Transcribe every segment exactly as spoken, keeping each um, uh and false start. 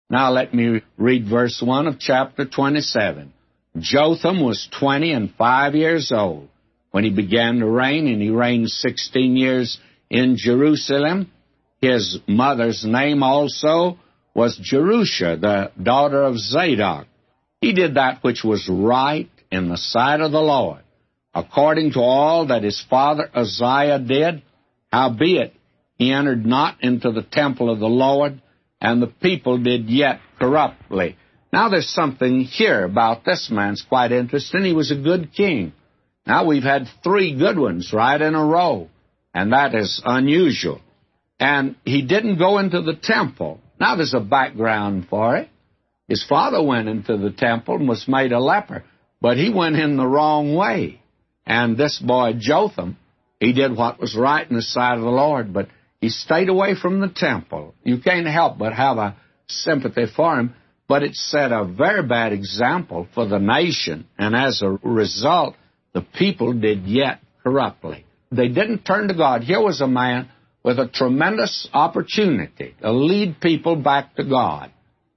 Now let me read verse one of chapter twenty-seven. Jotham was twenty and five years old when he began to reign, and he reigned sixteen years in Jerusalem. His mother's name also was Jerusha, the daughter of Zadok. He did that which was right in the sight of the Lord, according to all that his father Uzziah did. Howbeit, he entered not into the temple of the Lord, and the people did yet corruptly. Now there's something here about this man that's quite interesting. He was a good king. Now we've had three good ones right in a row, and that is unusual. And he didn't go into the temple. Now there's a background for it. His father went into the temple and was made a leper, but he went in the wrong way. And this boy Jotham, he did what was right in the sight of the Lord, but he stayed away from the temple. You can't help but have a sympathy for him, but it set a very bad example for the nation, and as a result, the people did yet corruptly. They didn't turn to God. Here was a man with a tremendous opportunity to lead people back to God,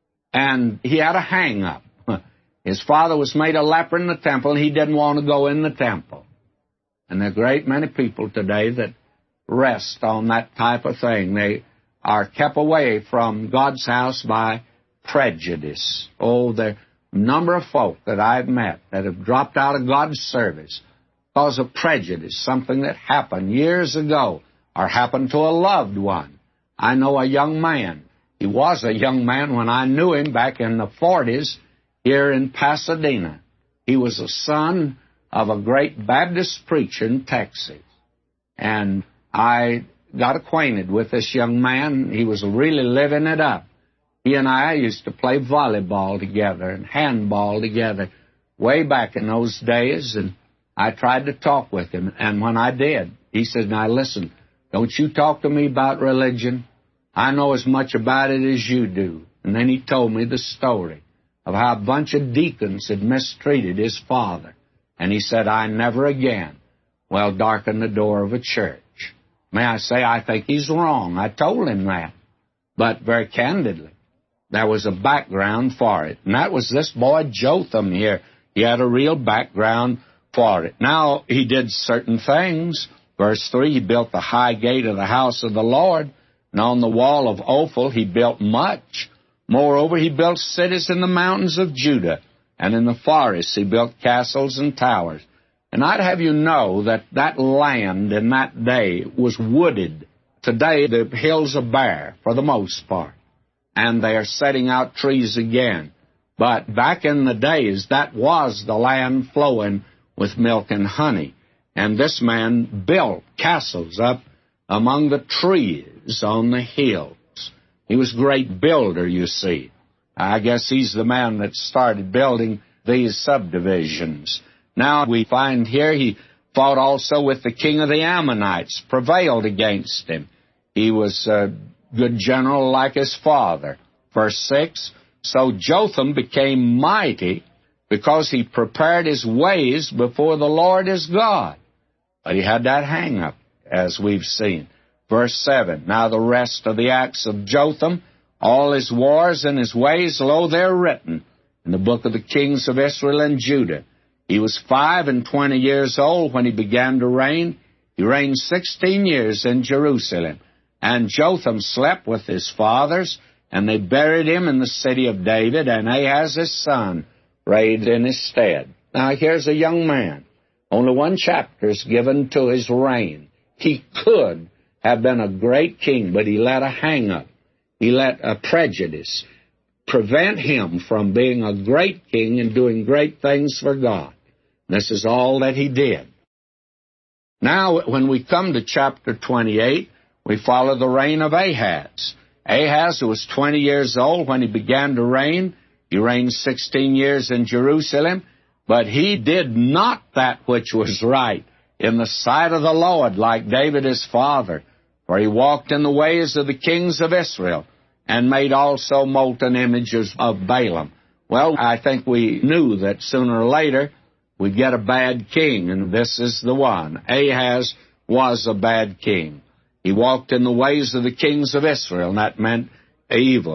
and he had a hang-up. His father was made a leper in the temple, and he didn't want to go in the temple. And there are a great many people today that rest on that type of thing. They are kept away from God's house by prejudice. Oh, the number of folk that I've met that have dropped out of God's service because of prejudice, something that happened years ago or happened to a loved one. I know a young man. He was a young man when I knew him back in the forties here in Pasadena. He was a son of a great Baptist preacher in Texas. And I got acquainted with this young man. He was really living it up. He and I used to play volleyball together and handball together way back in those days, and I tried to talk with him. And when I did, he said, "Now listen, don't you talk to me about religion. I know as much about it as you do." And then he told me the story of how a bunch of deacons had mistreated his father. And he said, "I never again will darken the door of a church." May I say, I think he's wrong. I told him that. But very candidly, there was a background for it. And that was this boy Jotham here. He had a real background for it. Now, he did certain things. Verse three, he built the high gate of the house of the Lord, and on the wall of Ophel he built much. Moreover, he built cities in the mountains of Judah, and in the forests he built castles and towers. And I'd have you know that that land in that day was wooded. Today, the hills are bare for the most part, and they are setting out trees again. But back in the days, that was the land flowing with milk and honey. And this man built castles up among the trees on the hills. He was a great builder, you see. I guess he's the man that started building these subdivisions. Now we find here he fought also with the king of the Ammonites, prevailed against him. He was a good general like his father. Verse six, so Jotham became mighty because he prepared his ways before the Lord his God. But he had that hang-up, as we've seen. Verse seven, now the rest of the acts of Jotham, all his wars and his ways, lo, they're written in the book of the kings of Israel and Judah. He was five and twenty years old when he began to reign. He reigned sixteen years in Jerusalem. And Jotham slept with his fathers, and they buried him in the city of David, and Ahaz his son reigned in his stead. Now here's a young man. Only one chapter is given to his reign. He could have been a great king, but he let a hang-up. He let a prejudice prevent him from being a great king and doing great things for God. This is all that he did. Now, when we come to chapter twenty-eight, we follow the reign of Ahaz. Ahaz, who was twenty years old when he began to reign, he reigned sixteen years in Jerusalem, but he did not that which was right in the sight of the Lord, like David his father, for he walked in the ways of the kings of Israel, and made also molten images of Balaam. Well, I think we knew that sooner or later we'd get a bad king, and this is the one. Ahaz was a bad king. He walked in the ways of the kings of Israel, and that meant evil.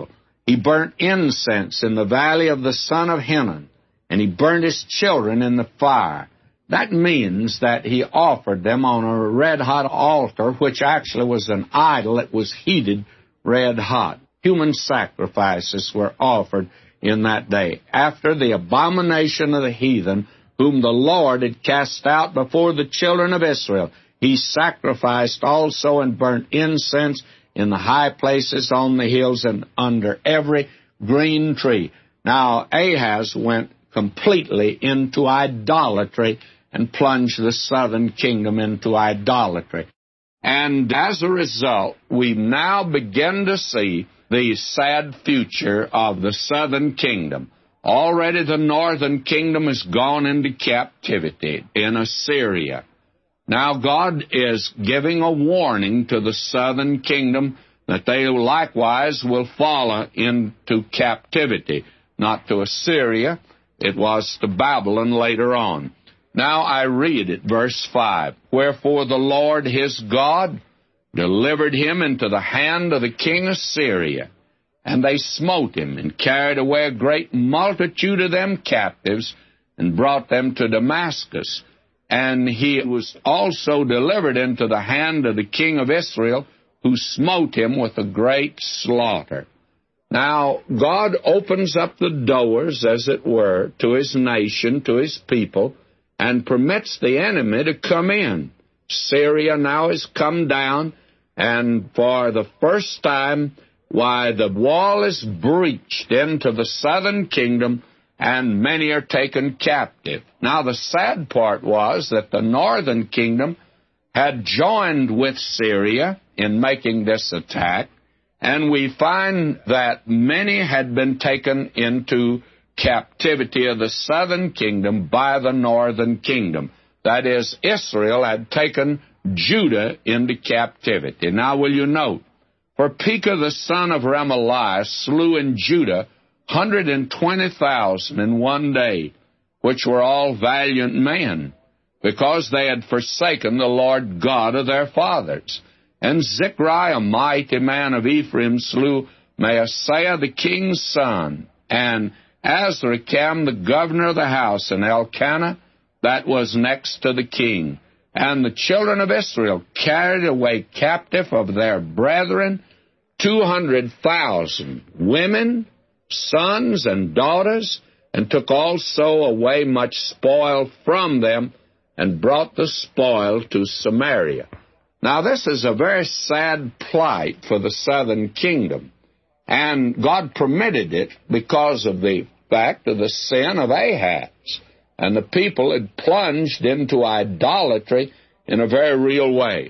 He burnt incense in the valley of the son of Hinnom, and he burnt his children in the fire. That means that he offered them on a red-hot altar, which actually was an idol that was heated red-hot. Human sacrifices were offered in that day. After the abomination of the heathen, whom the Lord had cast out before the children of Israel, he sacrificed also and burnt incense in the high places on the hills and under every green tree. Now, Ahaz went completely into idolatry and plunged the southern kingdom into idolatry. And as a result, we now begin to see the sad future of the southern kingdom. Already the northern kingdom has gone into captivity in Assyria. Now God is giving a warning to the southern kingdom that they likewise will fall into captivity, not to Assyria, it was to Babylon later on. Now I read it, verse five. Wherefore the Lord his God delivered him into the hand of the king of Syria, and they smote him, and carried away a great multitude of them captives, and brought them to Damascus. And he was also delivered into the hand of the king of Israel, who smote him with a great slaughter. Now, God opens up the doors, as it were, to his nation, to his people, and permits the enemy to come in. Syria now has come down, and for the first time, why, the wall is breached into the southern kingdom, and many are taken captive. Now, the sad part was that the northern kingdom had joined with Syria in making this attack, and we find that many had been taken into captivity of the southern kingdom by the northern kingdom. That is, Israel had taken Judah into captivity. Now will you note, for Pekah the son of Remaliah slew in Judah one hundred twenty thousand in one day, which were all valiant men, because they had forsaken the Lord God of their fathers. And Zechariah, a mighty man of Ephraim, slew Maaseiah the king's son, and Azrikam the governor of the house, and Elkanah that was next to the king. And the children of Israel carried away captive of their brethren two hundred thousand, women, sons, and daughters, and took also away much spoil from them, and brought the spoil to Samaria. Now this is a very sad plight for the southern kingdom, and God permitted it because of the fact of the sin of Ahaz, and the people had plunged into idolatry in a very real way.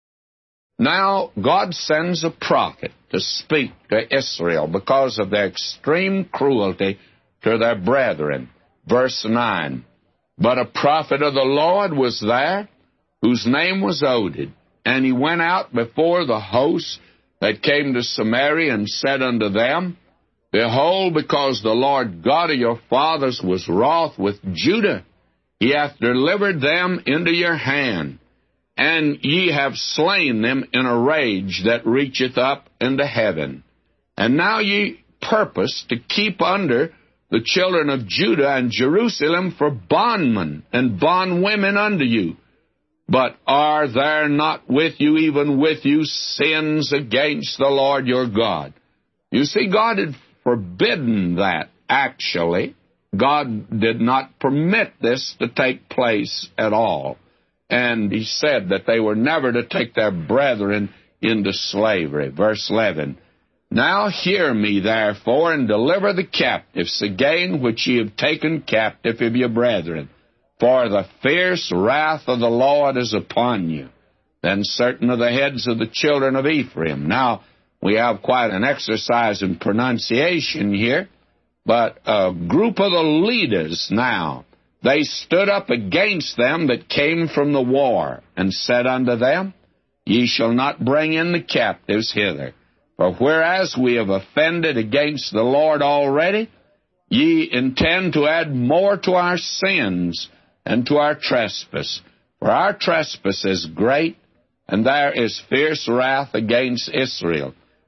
Now God sends a prophet to speak to Israel because of their extreme cruelty to their brethren. Verse nine, But a prophet of the Lord was there, whose name was Oded, and he went out before the host that came to Samaria, and said unto them, Behold, because the Lord God of your fathers was wroth with Judah, he hath delivered them into your hand, and ye have slain them in a rage that reacheth up into heaven. And now ye purpose to keep under the children of Judah and Jerusalem for bondmen and bondwomen unto you. But are there not with you, even with you, sins against the Lord your God? You see, God had forbidden that, actually. God did not permit this to take place at all. And he said that they were never to take their brethren into slavery. Verse eleven, Now hear me, therefore, and deliver the captives again, which ye have taken captive of your brethren. For the fierce wrath of the Lord is upon you. Then certain of the heads of the children of Ephraim. Now, we have quite an exercise in pronunciation here, but a group of the leaders now, they stood up against them that came from the war, and said unto them, Ye shall not bring in the captives hither. For whereas we have offended against the Lord already, ye intend to add more to our sins and to our trespass. For our trespass is great, and there is fierce wrath against Israel.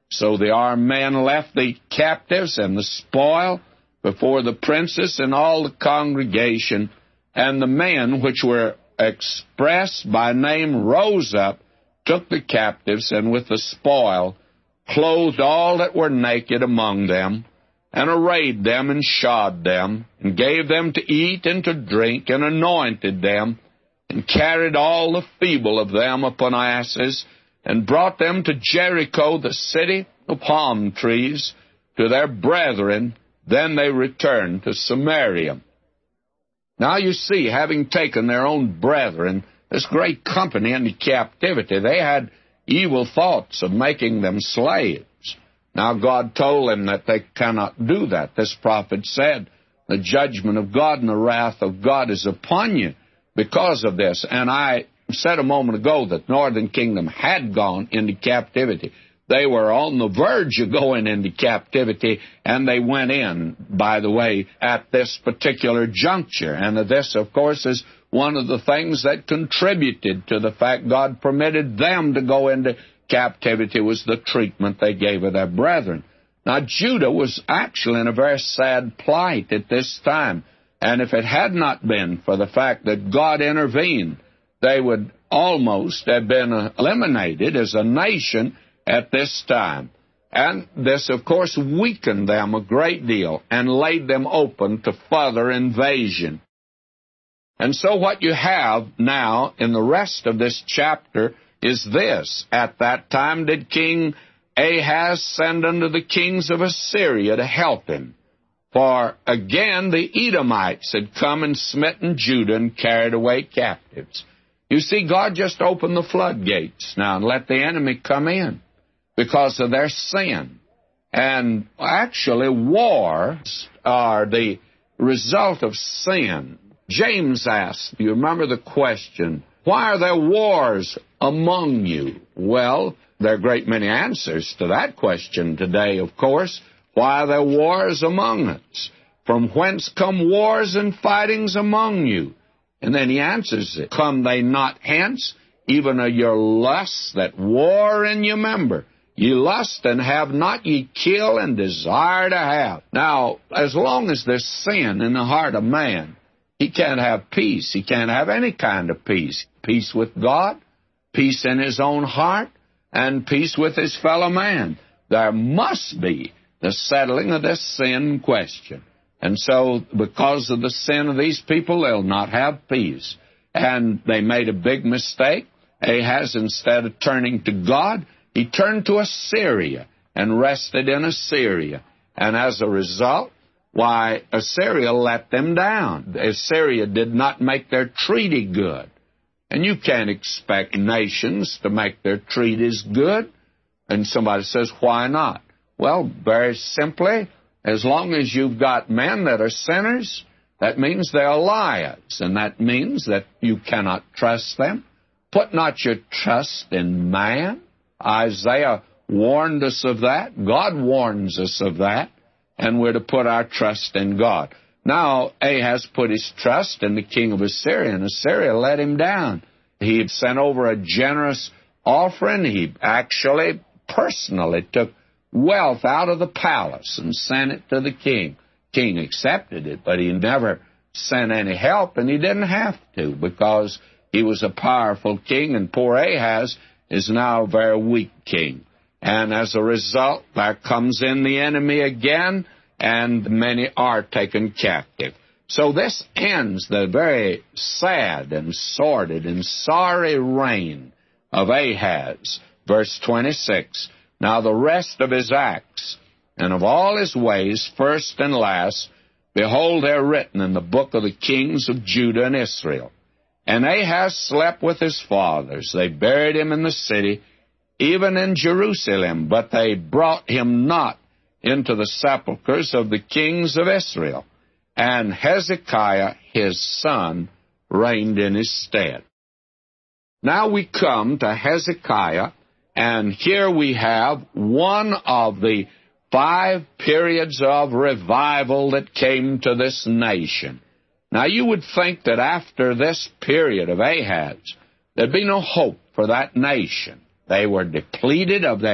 So the armed men left the captives and the spoil before the princes and all the congregation, and the men which were expressed by name rose up, took the captives, and with the spoil clothed all that were naked among them, and arrayed them and shod them, and gave them to eat and to drink, and anointed them, and carried all the feeble of them upon asses, and brought them to Jericho, the city of palm trees, to their brethren. Then they returned to Samaria. Now you see, having taken their own brethren, this great company into captivity, they had evil thoughts of making them slaves. Now God told them that they cannot do that. This prophet said, the judgment of God and the wrath of God is upon you because of this. And I said a moment ago that the northern kingdom had gone into captivity. They were on the verge of going into captivity, and they went in, by the way, at this particular juncture. And this, of course, is one of the things that contributed to the fact God permitted them to go into captivity was the treatment they gave of their brethren. Now, Judah was actually in a very sad plight at this time. And if it had not been for the fact that God intervened, they would almost have been eliminated as a nation at this time. And this, of course, weakened them a great deal and laid them open to further invasion. And so what you have now in the rest of this chapter is this. At that time did King Ahaz send unto the kings of Assyria to help him. For again the Edomites had come and smitten Judah and carried away captives. You see, God just opened the floodgates now and let the enemy come in because of their sin. And actually, wars are the result of sin. James asked, you remember the question, why are there wars among you? Well, there are a great many answers to that question today, of course. Why are there wars among us? From whence come wars and fightings among you? And then he answers it, come they not hence, even of your lusts that war in your member? Ye lust and have not, ye kill and desire to have. Now, as long as there's sin in the heart of man, he can't have peace. He can't have any kind of peace. Peace with God, peace in his own heart, and peace with his fellow man. There must be the settling of this sin question. And so, because of the sin of these people, they'll not have peace. And they made a big mistake. Ahaz, instead of turning to God, he turned to Assyria and rested in Assyria. And as a result, why, Assyria let them down. Assyria did not make their treaty good. And you can't expect nations to make their treaties good. And somebody says, why not? Well, very simply, as long as you've got men that are sinners, that means they're liars. And that means that you cannot trust them. Put not your trust in man. Isaiah warned us of that. God warns us of that. And we're to put our trust in God. Now, Ahaz put his trust in the king of Assyria, and Assyria let him down. He had sent over a generous offering. He actually personally took wealth out of the palace and sent it to the king. King accepted it, but he never sent any help, and he didn't have to because he was a powerful king, and poor Ahaz is now a very weak king. And as a result, there comes in the enemy again, and many are taken captive. So this ends the very sad and sordid and sorry reign of Ahaz. Verse twenty-six, now the rest of his acts and of all his ways, first and last, behold, they're written in the book of the kings of Judah and Israel. And Ahaz slept with his fathers. They buried him in the city, even in Jerusalem, but they brought him not into the sepulchres of the kings of Israel. And Hezekiah, his son, reigned in his stead. Now we come to Hezekiah, and here we have one of the five periods of revival that came to this nation. Now you would think that after this period of Ahaz, there'd be no hope for that nation. They were depleted of their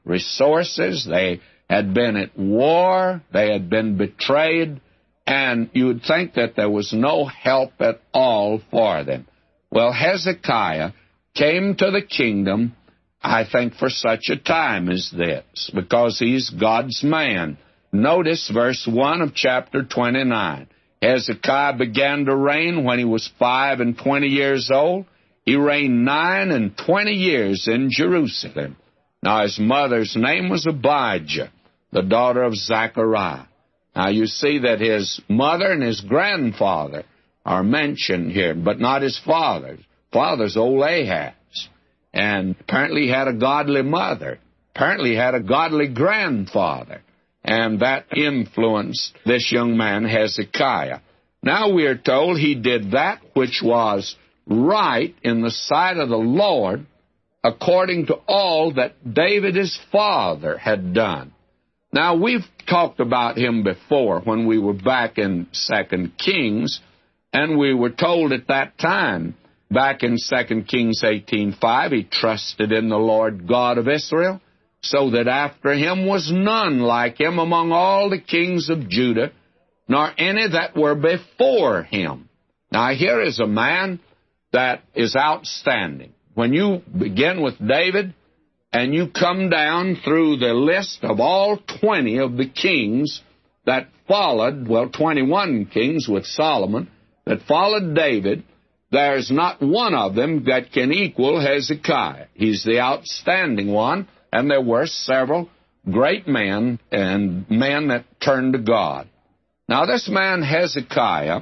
resources. They had been at war. They had been betrayed. And you would think that there was no help at all for them. Well, Hezekiah came to the kingdom, I think, for such a time as this, because he's God's man. Notice verse one of chapter twenty-nine. Hezekiah began to reign when he was five and twenty years old. He reigned nine and twenty years in Jerusalem. Now, his mother's name was Abijah, the daughter of Zechariah. Now, you see that his mother and his grandfather are mentioned here, but not his father. Father's old Ahaz. And apparently he had a godly mother. Apparently he had a godly grandfather. And that influenced this young man, Hezekiah. Now we are told he did that which was right in the sight of the Lord, according to all that David his father had done. Now, we've talked about him before when we were back in Second Kings, and we were told at that time, back in Second Kings eighteen five, he trusted in the Lord God of Israel, so that after him was none like him among all the kings of Judah, nor any that were before him. Now, here is a man that is outstanding. When you begin with David, and you come down through the list of all twenty of the kings that followed, well, twenty-one kings with Solomon, that followed David, there's not one of them that can equal Hezekiah. He's the outstanding one, and there were several great men and men that turned to God. Now, this man Hezekiah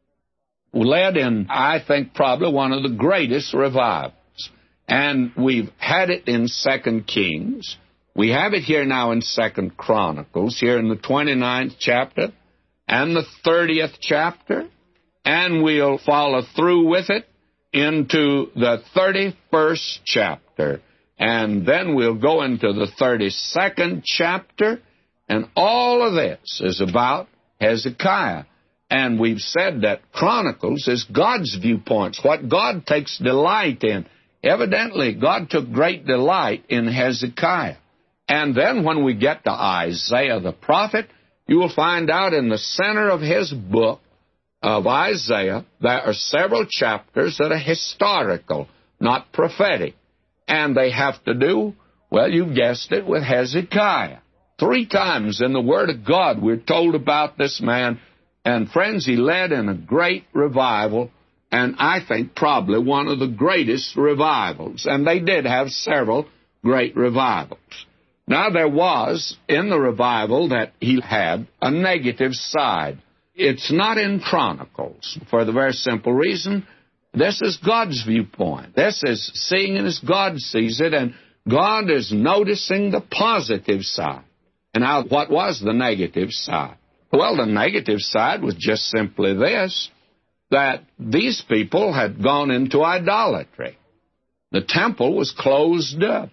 led in, I think, probably one of the greatest revivals. And we've had it in Second Kings. We have it here now in Second Chronicles, here in the twenty-ninth chapter and the thirtieth chapter. And we'll follow through with it into the thirty-first chapter. And then we'll go into the thirty-second chapter. And all of this is about Hezekiah. And we've said that Chronicles is God's viewpoints, what God takes delight in. Evidently, God took great delight in Hezekiah. And then when we get to Isaiah the prophet, you will find out in the center of his book of Isaiah, there are several chapters that are historical, not prophetic. And they have to do, well, you guessed it, with Hezekiah. Three times in the Word of God we're told about this man. And friends, he led in a great revival, and I think probably one of the greatest revivals. And they did have several great revivals. Now, there was, in the revival that he had, a negative side. It's not in Chronicles, for the very simple reason, this is God's viewpoint. This is seeing it as God sees it, and God is noticing the positive side. And now, what was the negative side? Well, the negative side was just simply this, that these people had gone into idolatry. The temple was closed up.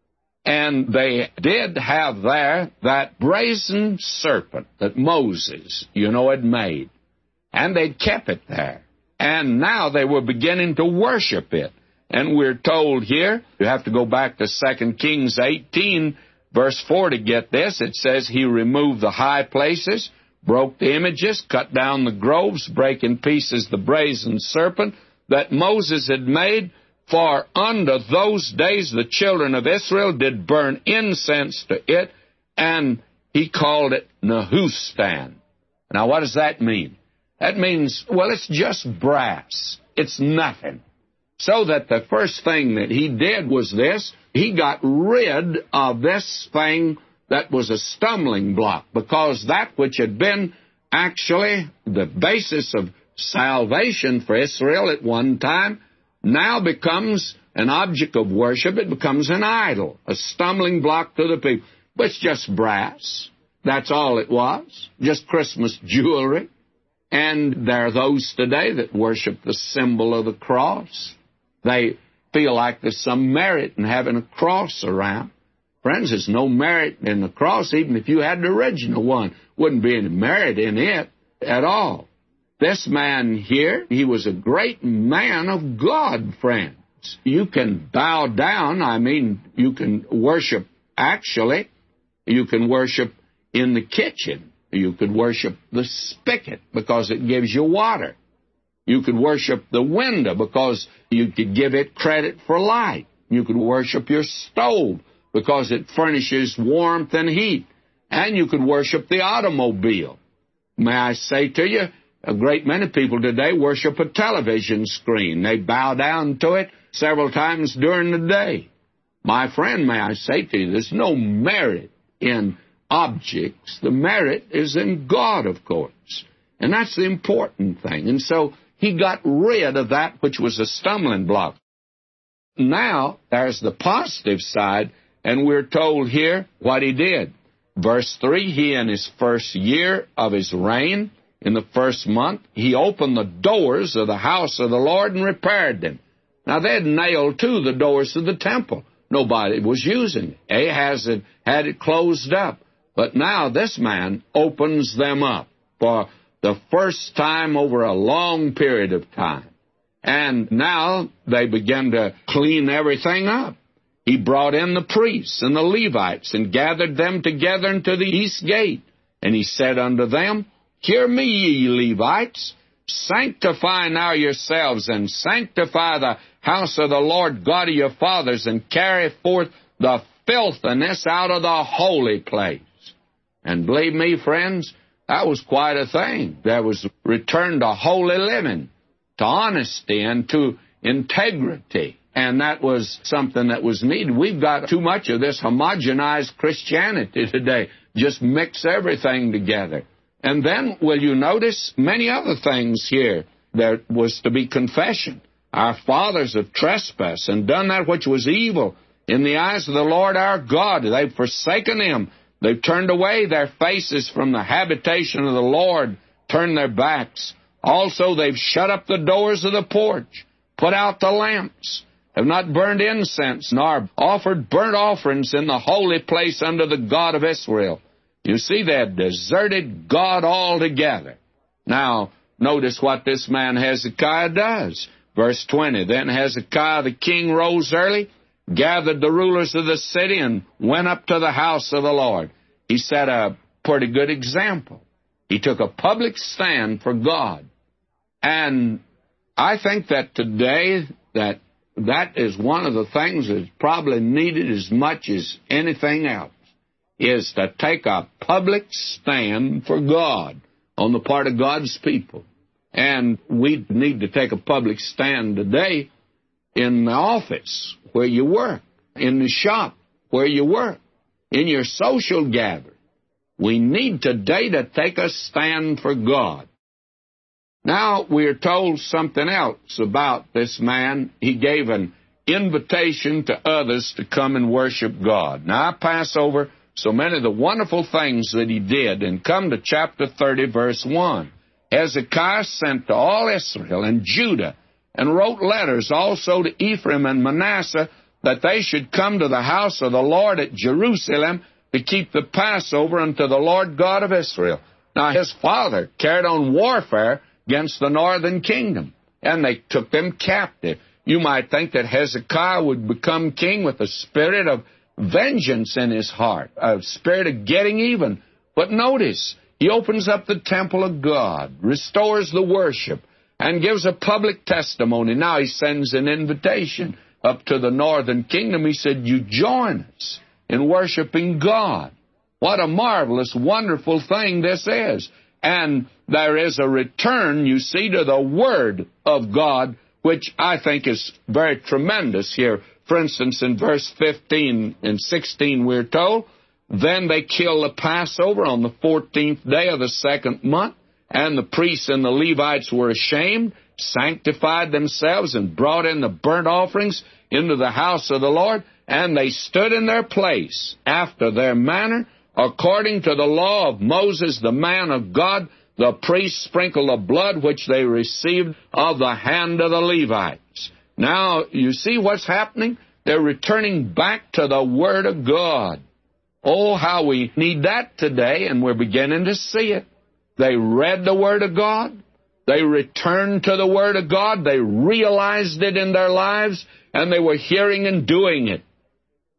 And they did have there that brazen serpent that Moses, you know, had made. And they'd kept it there. And now they were beginning to worship it. And we're told here, you have to go back to Second Kings eighteen, verse four to get this. It says, he removed the high places, broke the images, cut down the groves, break in pieces the brazen serpent that Moses had made. For unto those days the children of Israel did burn incense to it, and he called it Nehustan. Now, what does that mean? That means, well, it's just brass. It's nothing. So that the first thing that he did was this. He got rid of this thing that was a stumbling block, because that which had been actually the basis of salvation for Israel at one time now becomes an object of worship. It becomes an idol, a stumbling block to the people. But it's just brass. That's all it was, just Christmas jewelry. And there are those today that worship the symbol of the cross. They feel like there's some merit in having a cross around. Friends, there's no merit in the cross. Even if you had the original one, wouldn't be any merit in it at all. This man here, he was a great man of God, friends. You can bow down, I mean, you can worship actually, you can worship in the kitchen. You could worship the spigot because it gives you water. You could worship the window because you could give it credit for light. You could worship your stove because it furnishes warmth and heat. And you could worship the automobile. May I say to you, a great many people today worship a television screen. They bow down to it several times during the day. My friend, may I say to you, there's no merit in objects. The merit is in God, of course. And that's the important thing. And so he got rid of that which was a stumbling block. Now, there's the positive side, and we're told here what he did. Verse three, he in his first year of his reign, in the first month, he opened the doors of the house of the Lord and repaired them. Now, they had nailed to the doors of the temple. Nobody was using it. Ahaz had had it closed up. But now this man opens them up for the first time over a long period of time. And now they begin to clean everything up. He brought in the priests and the Levites and gathered them together into the east gate. And he said unto them, Hear me, ye Levites, sanctify now yourselves, and sanctify the house of the Lord God of your fathers, and carry forth the filthiness out of the holy place. And believe me, friends, that was quite a thing. There was return to holy living, to honesty, and to integrity. And that was something that was needed. We've got too much of this homogenized Christianity today. Just mix everything together. And then, will you notice many other things here? There was to be confession. Our fathers have trespassed and done that which was evil in the eyes of the Lord our God. They've forsaken Him. They've turned away their faces from the habitation of the Lord, turned their backs. Also, they've shut up the doors of the porch, put out the lamps, have not burned incense, nor offered burnt offerings in the holy place unto the God of Israel. You see, they had deserted God altogether. Now, notice what this man Hezekiah does. Verse twenty, Then Hezekiah the king rose early, gathered the rulers of the city, and went up to the house of the Lord. He set a pretty good example. He took a public stand for God. And I think that today that that is one of the things that's probably needed as much as anything else, is to take a public stand for God on the part of God's people. And we need to take a public stand today in the office where you work, in the shop where you work, in your social gathering. We need today to take a stand for God. Now we are told something else about this man. He gave an invitation to others to come and worship God. Now I pass over so many of the wonderful things that he did and come to chapter thirty, verse one. Hezekiah sent to all Israel and Judah and wrote letters also to Ephraim and Manasseh that they should come to the house of the Lord at Jerusalem to keep the Passover unto the Lord God of Israel. Now his father carried on warfare against the northern kingdom, and they took them captive. You might think that Hezekiah would become king with a spirit of vengeance in his heart, a spirit of getting even. But notice, he opens up the temple of God, restores the worship, and gives a public testimony. Now he sends an invitation up to the northern kingdom. He said, you join us in worshiping God. What a marvelous, wonderful thing this is. And there is a return, you see, to the Word of God, which I think is very tremendous here. For instance, in verse fifteen and sixteen, we're told, Then they killed the Passover on the fourteenth day of the second month, and the priests and the Levites were ashamed, sanctified themselves, and brought in the burnt offerings into the house of the Lord, and they stood in their place after their manner, according to the law of Moses, the man of God. The priests sprinkled the blood which they received of the hand of the Levites. Now, you see what's happening? They're returning back to the Word of God. Oh, how we need that today, and we're beginning to see it. They read the Word of God. They returned to the Word of God. They realized it in their lives, and they were hearing and doing it.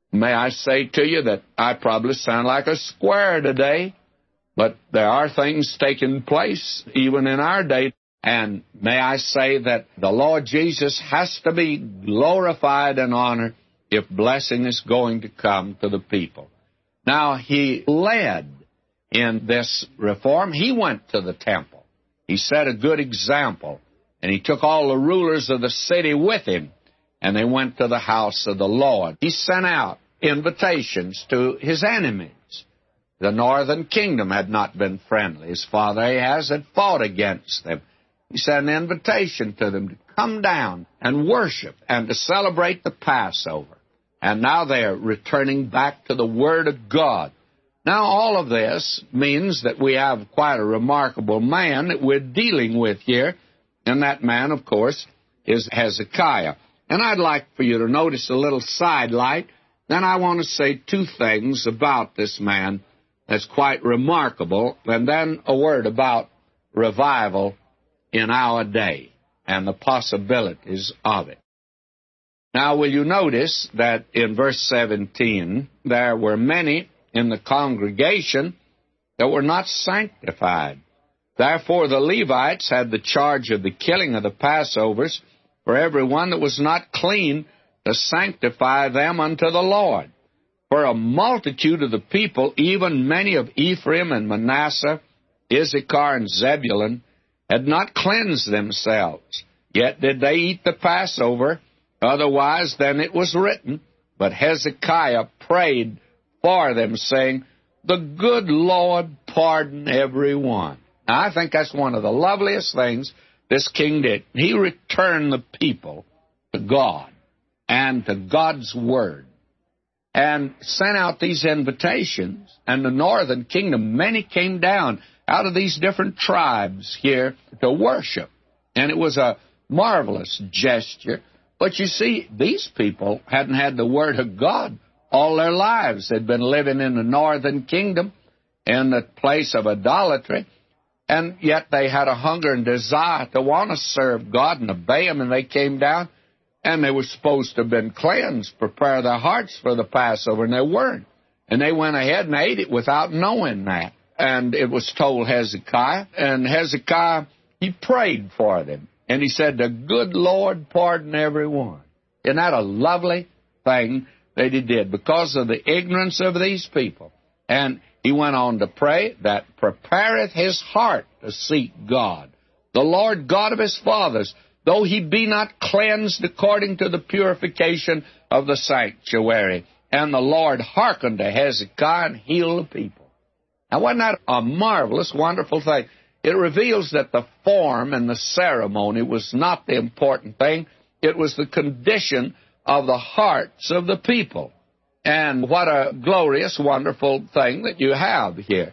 May I say to you that I probably sound like a square today, but there are things taking place even in our day. And may I say that the Lord Jesus has to be glorified and honored if blessing is going to come to the people. Now, he led in this reform. He went to the temple. He set a good example, and he took all the rulers of the city with him, and they went to the house of the Lord. He sent out invitations to his enemies. The northern kingdom had not been friendly. His father Ahaz had fought against them. He sent an invitation to them to come down and worship and to celebrate the Passover. And now they are returning back to the Word of God. Now, all of this means that we have quite a remarkable man that we're dealing with here, and that man, of course, is Hezekiah. And I'd like for you to notice a little sidelight. Then I want to say two things about this man that's quite remarkable, and then a word about revival in our day and the possibilities of it. Now, will you notice that in verse seventeen, there were many in the congregation that were not sanctified. Therefore the Levites had the charge of the killing of the Passovers for every one that was not clean, to sanctify them unto the Lord. For a multitude of the people, even many of Ephraim and Manasseh, Issachar and Zebulun, had not cleansed themselves, yet did they eat the Passover, otherwise than it was written. But Hezekiah prayed for them, saying, The good Lord pardon every one. Now, I think that's one of the loveliest things this king did. He returned the people to God and to God's Word, and sent out these invitations. And the northern kingdom, many came down out of these different tribes here to worship. And it was a marvelous gesture. But you see, these people hadn't had the Word of God all their lives. They'd been living in the northern kingdom in the place of idolatry. And yet they had a hunger and desire to want to serve God and obey Him. And they came down, and they were supposed to have been cleansed, prepare their hearts for the Passover, and they weren't. And they went ahead and ate it without knowing that. And it was told Hezekiah, and Hezekiah, he prayed for them. And he said, The good Lord pardon every one. Isn't that a lovely thing that he did because of the ignorance of these people? And he went on to pray that prepareth his heart to seek God, the Lord God of his fathers, though he be not cleansed according to the purification of the sanctuary. And the Lord hearkened to Hezekiah and healed the people. Now, wasn't that a marvelous, wonderful thing? It reveals that the form and the ceremony was not the important thing. It was the condition of the hearts of the people. And what a glorious, wonderful thing that you have here.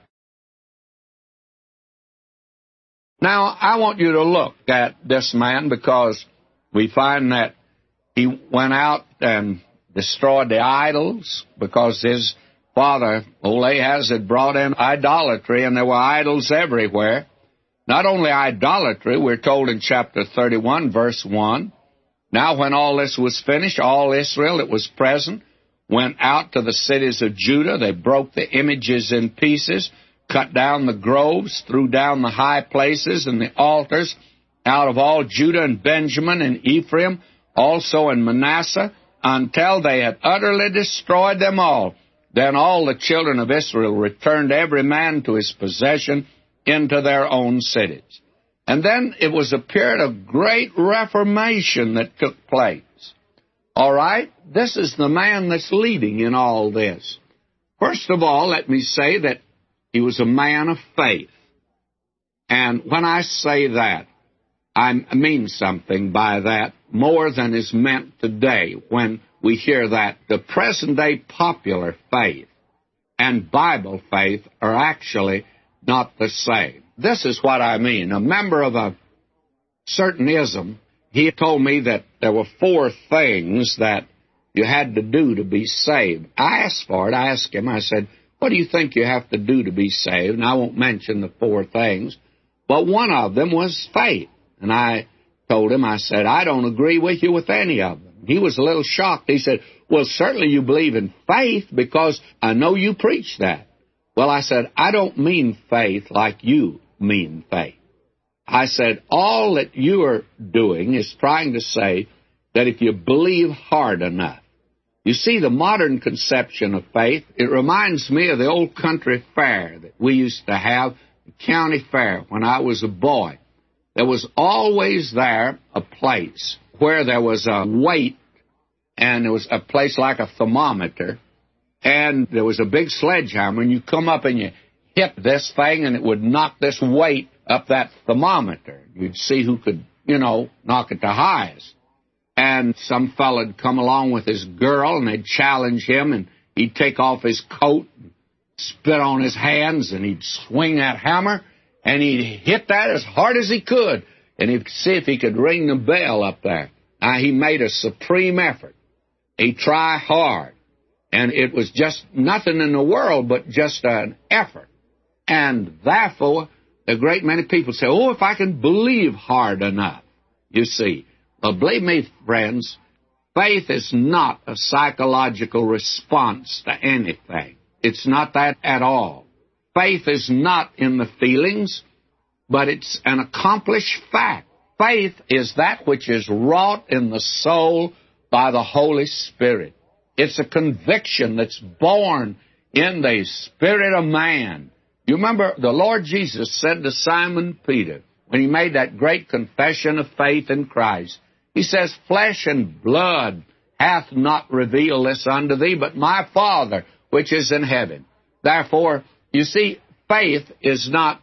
Now, I want you to look at this man, because we find that he went out and destroyed the idols, because his father, old Ahaz, had brought in idolatry, and there were idols everywhere. Not only idolatry, we're told in chapter thirty-one, verse one, Now when all this was finished, all Israel that was present went out to the cities of Judah. They broke the images in pieces, cut down the groves, threw down the high places and the altars out of all Judah and Benjamin and Ephraim, also in Manasseh, until they had utterly destroyed them all. Then all the children of Israel returned every man to his possession into their own cities. And then it was a period of great reformation that took place. All right, this is the man that's leading in all this. First of all, let me say that he was a man of faith. And when I say that, I mean something by that more than is meant today when we hear that. The present-day popular faith and Bible faith are actually not the same. This is what I mean. A member of a certain ism, he told me that there were four things that you had to do to be saved. I asked for it. I asked him, I said, what do you think you have to do to be saved? And I won't mention the four things, but one of them was faith. And I told him, I said, I don't agree with you with any of them. He was a little shocked. He said, well, certainly you believe in faith because I know you preach that. Well, I said, I don't mean faith like you mean faith. I said, all that you are doing is trying to say that if you believe hard enough. You see, the modern conception of faith, it reminds me of the old country fair that we used to have, the county fair, when I was a boy. There was always there a place where there was a weight, and there was a place like a thermometer, and there was a big sledgehammer, and you come up and you hit this thing, and it would knock this weight up that thermometer. You'd see who could, you know, knock it the highest. And some fella'd come along with his girl, and they'd challenge him, and he'd take off his coat and spit on his hands, and he'd swing that hammer, and he'd hit that as hard as he could, and he'd see if he could ring the bell up there. Now, he made a supreme effort. He'd try hard, and it was just nothing in the world but just an effort. And therefore, a great many people say, oh, if I can believe hard enough, you see. Well, believe me, friends, faith is not a psychological response to anything. It's not that at all. Faith is not in the feelings, but it's an accomplished fact. Faith is that which is wrought in the soul by the Holy Spirit. It's a conviction that's born in the spirit of man. You remember the Lord Jesus said to Simon Peter, when he made that great confession of faith in Christ, he says, flesh and blood hath not revealed this unto thee, but my Father which is in heaven. Therefore, you see, faith is not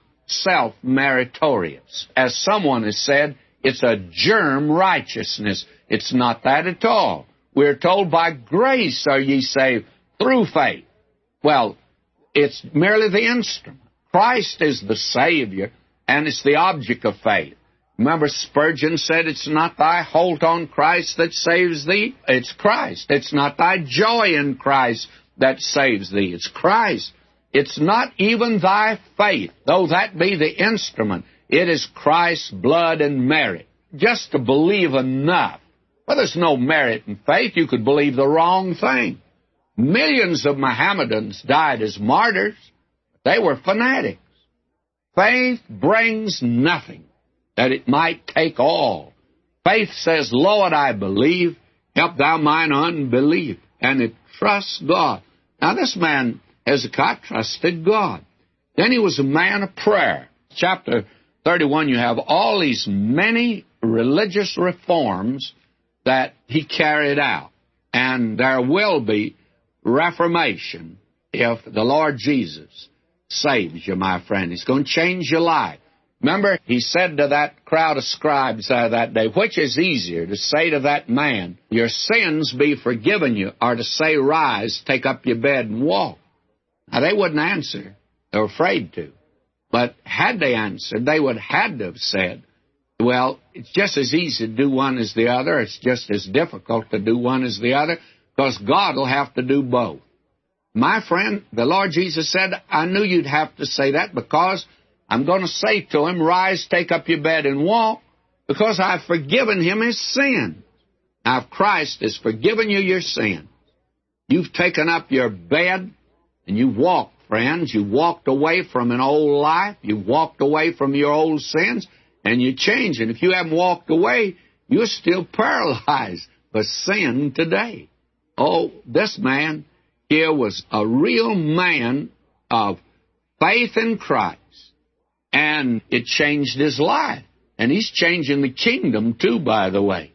self-meritorious. As someone has said, it's a germ righteousness. It's not that at all. We're told by grace are ye saved through faith. Well, it's merely the instrument. Christ is the Savior, and it's the object of faith. Remember, Spurgeon said, it's not thy hold on Christ that saves thee, it's Christ. It's not thy joy in Christ that saves thee, it's Christ. It's not even thy faith, though that be the instrument. It is Christ's blood and merit. Just to believe enough. Well, there's no merit in faith. You could believe the wrong thing. Millions of Mohammedans died as martyrs. They were fanatics. Faith brings nothing, that it might take all. Faith says, Lord, I believe, help thou mine unbelief. And it trusts God. Now, this man, Hezekiah, trusted God. Then he was a man of prayer. Chapter thirty-one, you have all these many religious reforms that he carried out. And there will be reformation if the Lord Jesus saves you, my friend. He's going to change your life. Remember, he said to that crowd of scribes uh, that day, which is easier, to say to that man, your sins be forgiven you, or to say, rise, take up your bed and walk? Now, they wouldn't answer. They were afraid to. But had they answered, they would have had to have said, well, it's just as easy to do one as the other. It's just as difficult to do one as the other, because God will have to do both. My friend, the Lord Jesus said, I knew you'd have to say that, because I'm going to say to him, rise, take up your bed and walk, because I've forgiven him his sin. Now, if Christ has forgiven you your sin, you've taken up your bed and you walked, friends. You walked away from an old life. You walked away from your old sins, and you changed. And if you haven't walked away, you're still paralyzed by sin today. Oh, this man here was a real man of faith in Christ. And it changed his life. And he's changing the kingdom, too, by the way.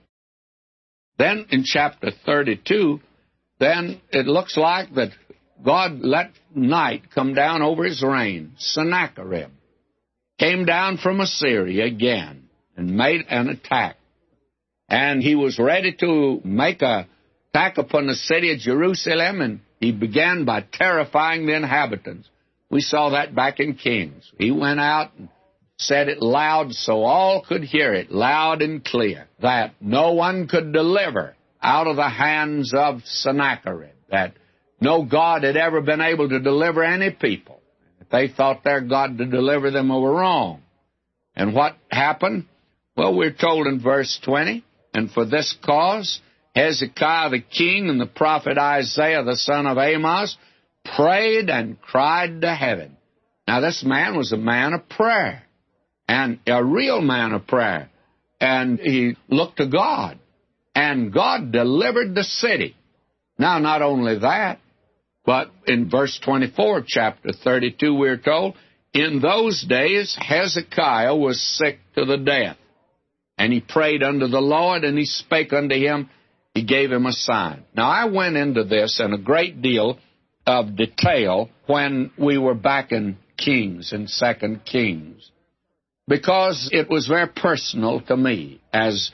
Then in chapter thirty-two, then it looks like that God let night come down over his reign. Sennacherib came down from Assyria again and made an attack. And he was ready to make an attack upon the city of Jerusalem, and he began by terrifying the inhabitants. We saw that back in Kings. He went out and said it loud so all could hear it, loud and clear, that no one could deliver out of the hands of Sennacherib, that no God had ever been able to deliver any people. If they thought their God to deliver them, they were wrong. And what happened? Well, we're told in verse twenty, and for this cause Hezekiah the king and the prophet Isaiah the son of Amos prayed and cried to heaven. Now, this man was a man of prayer, and a real man of prayer. And he looked to God, and God delivered the city. Now, not only that, but in verse twenty-four, chapter thirty-two, we're told, in those days Hezekiah was sick to the death. And he prayed unto the Lord, and he spake unto him. He gave him a sign. Now, I went into this in a great deal of detail when we were back in Kings, in Second Kings, because it was very personal to me, as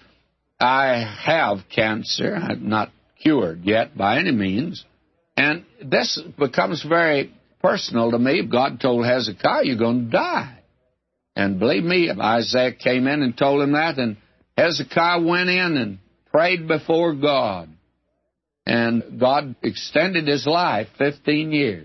I have cancer. I'm not cured yet by any means. And this becomes very personal to me. God told Hezekiah, you're going to die. And believe me, Isaiah came in and told him that, and Hezekiah went in and prayed before God. And God extended his life fifteen years.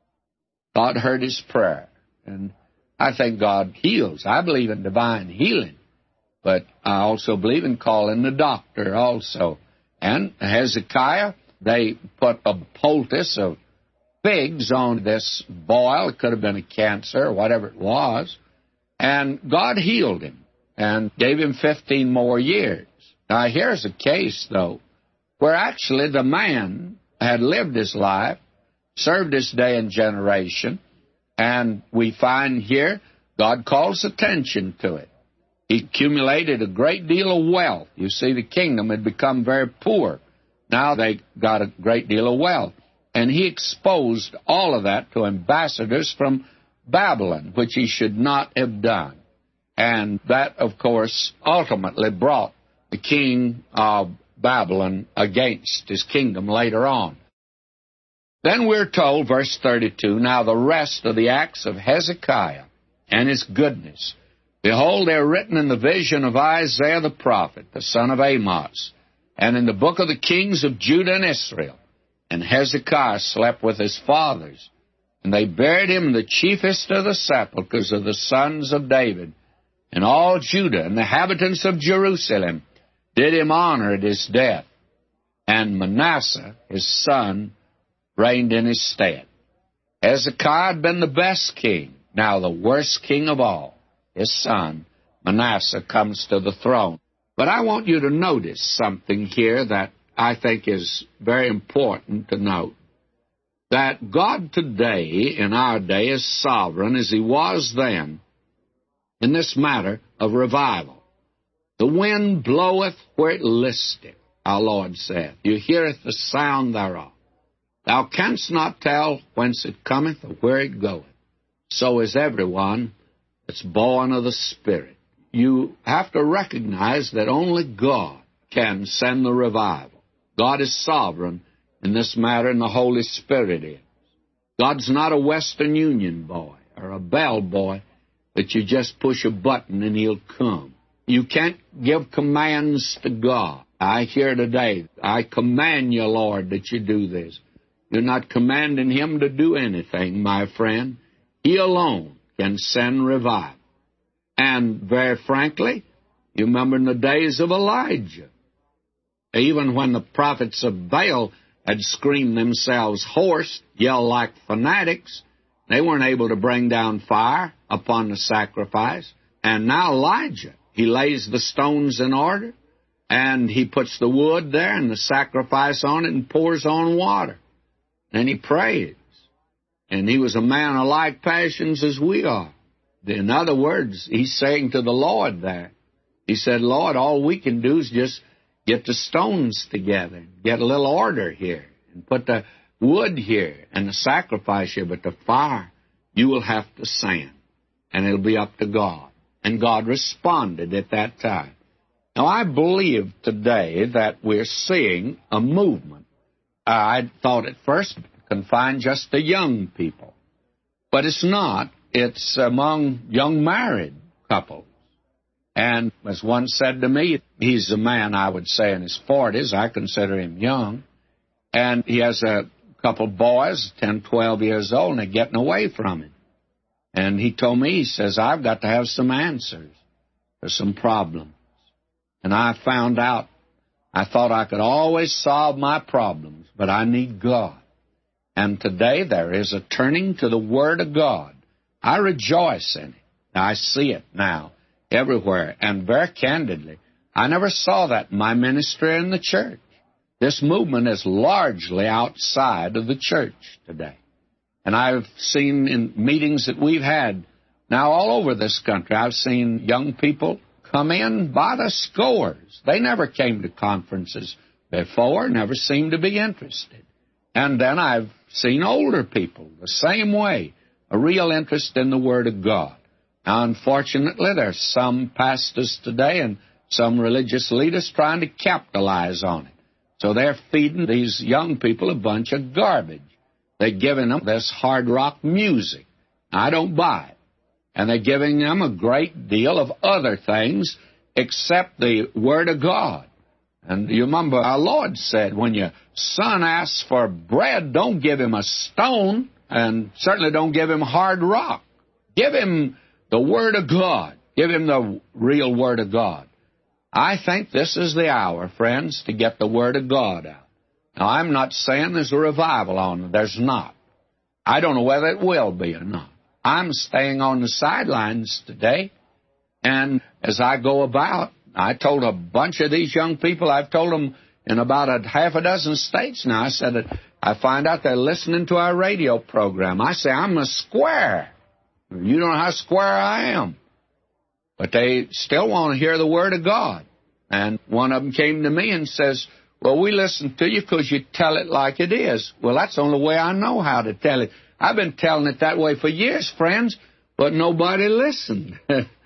God heard his prayer. And I think God heals. I believe in divine healing. But I also believe in calling the doctor also. And Hezekiah, they put a poultice of figs on this boil. It could have been a cancer or whatever it was. And God healed him and gave him fifteen more years. Now, here's a case, though, where actually the man had lived his life, served his day and generation, and we find here God calls attention to it. He accumulated a great deal of wealth. You see, the kingdom had become very poor. Now they got a great deal of wealth. And he exposed all of that to ambassadors from Babylon, which he should not have done. And that, of course, ultimately brought the king of Babylon against his kingdom later on. Then we're told, verse thirty-two, now the rest of the acts of Hezekiah and his goodness, behold, they are written in the vision of Isaiah the prophet, the son of Amos, and in the book of the kings of Judah and Israel. And Hezekiah slept with his fathers, and they buried him in the chiefest of the sepulchres of the sons of David. And all Judah and the inhabitants of Jerusalem did him honor at his death. And Manasseh, his son, reigned in his stead. Hezekiah had been the best king. Now the worst king of all, his son, Manasseh, comes to the throne. But I want you to notice something here that I think is very important to note. That God today, in our day, is sovereign as he was then in this matter of revival. The wind bloweth where it listeth, our Lord saith. You heareth the sound thereof. Thou canst not tell whence it cometh or where it goeth. So is everyone that's born of the Spirit. You have to recognize that only God can send the revival. God is sovereign in this matter, and the Holy Spirit is. God's not a Western Union boy or a bell boy that you just push a button and he'll come. You can't give commands to God. I hear today, I command you, Lord, that you do this. You're not commanding him to do anything, my friend. He alone can send revival. And very frankly, you remember in the days of Elijah, even when the prophets of Baal had screamed themselves hoarse, yelled like fanatics, they weren't able to bring down fire upon the sacrifice. And now Elijah, he lays the stones in order, and he puts the wood there and the sacrifice on it and pours on water. And he prays. And he was a man of like passions as we are. In other words, he's saying to the Lord there, he said, Lord, all we can do is just get the stones together, get a little order here, and put the wood here and the sacrifice here, but the fire you will have to send, and it'll be up to God. And God responded at that time. Now, I believe today that we're seeing a movement. I thought at first confined just to young people, but it's not. It's among young married couples. And as one said to me, he's a man, I would say, in his forties. I consider him young. And he has a couple boys, ten, twelve years old, and they're getting away from him. And he told me, he says, I've got to have some answers for some problems. And I found out, I thought I could always solve my problems, but I need God. And today there is a turning to the Word of God. I rejoice in it. I see it now everywhere, and very candidly, I never saw that in my ministry in the church. This movement is largely outside of the church today. And I've seen in meetings that we've had now all over this country, I've seen young people come in by the scores. They never came to conferences before, never seemed to be interested. And then I've seen older people the same way, a real interest in the Word of God. Now, unfortunately, there's some pastors today and some religious leaders trying to capitalize on it. So they're feeding these young people a bunch of garbage. They're giving them this hard rock music. I don't buy it. And they're giving them a great deal of other things except the Word of God. And you remember our Lord said, when your son asks for bread, don't give him a stone, and certainly don't give him hard rock. Give him the Word of God. Give him the real Word of God. I think this is the hour, friends, to get the Word of God out. Now, I'm not saying there's a revival on. There's not. I don't know whether it will be or not. I'm staying on the sidelines today, and as I go about, I told a bunch of these young people, I've told them in about a half a dozen states now, I said that I find out they're listening to our radio program. I say, I'm a square. You don't know how square I am. But they still want to hear the Word of God. And one of them came to me and says, well, we listen to you because you tell it like it is. Well, that's the only way I know how to tell it. I've been telling it that way for years, friends, but nobody listened.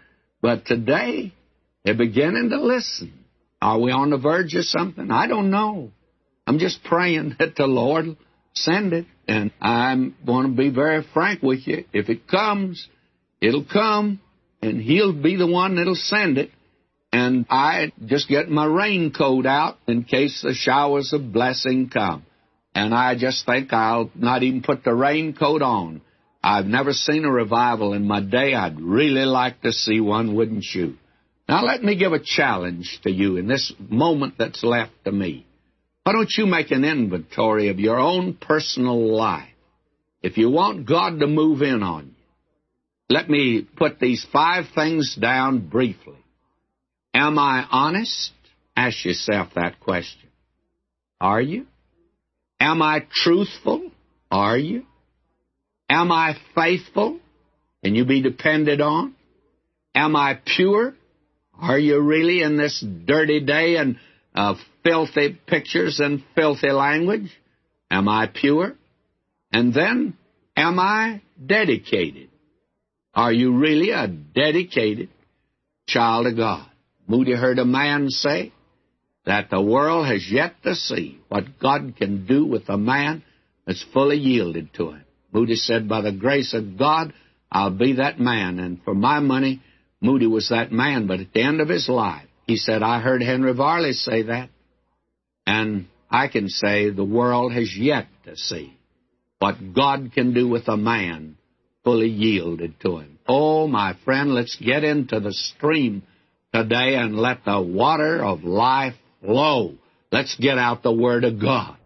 But today, they're beginning to listen. Are we on the verge of something? I don't know. I'm just praying that the Lord send it. And I'm going to be very frank with you. If it comes, it'll come, and He'll be the one that'll send it. And I just get my raincoat out in case the showers of blessing come. And I just think I'll not even put the raincoat on. I've never seen a revival in my day. I'd really like to see one, wouldn't you? Now let me give a challenge to you in this moment that's left to me. Why don't you make an inventory of your own personal life? If you want God to move in on you, let me put these five things down briefly. Am I honest? Ask yourself that question. Are you? Am I truthful? Are you? Am I faithful? Can you be depended on? Am I pure? Are you really in this dirty day and uh, filthy pictures and filthy language? Am I pure? And then, am I dedicated? Are you really a dedicated child of God? Moody heard a man say that the world has yet to see what God can do with a man that's fully yielded to Him. Moody said, by the grace of God, I'll be that man. And for my money, Moody was that man. But at the end of his life, he said, I heard Henry Varley say that. And I can say the world has yet to see what God can do with a man fully yielded to Him. Oh, my friend, let's get into the stream today and let the water of life flow. Let's get out the Word of God.